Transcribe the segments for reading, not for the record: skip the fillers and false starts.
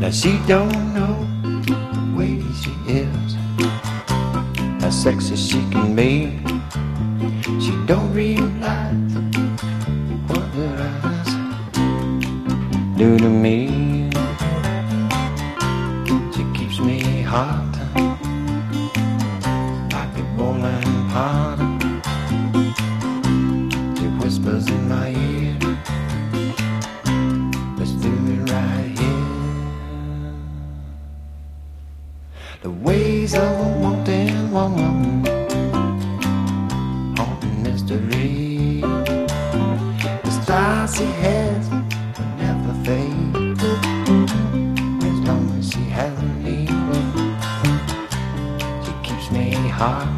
Now she don't know the way she is, how sexy she can be. She don't realize what her eyes do to me. She keeps me hot like a boiling pot. She whispers in my ear, let's do it right here. The ways of a wanting woman, haunting mystery. The stars she has will never fade, as long as she has me. She keeps me hot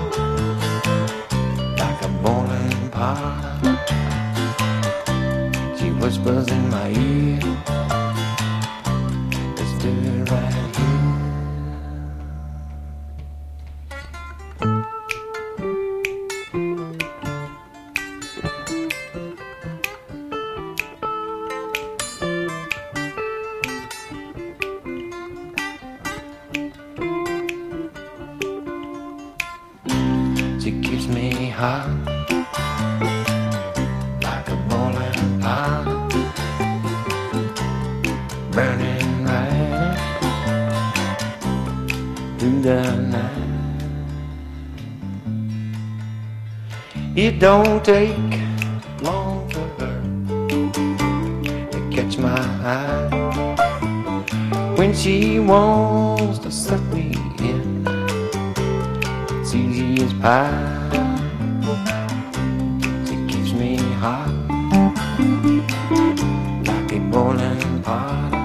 like a boiling pot. She whispers in my ear, let's do it right here. She keeps me hot like a boiling pot, burning right through the night. It don't take long for her to catch my eye. When she wants to suck me in, it's easy as pie. She keeps me hot like a boiling pot.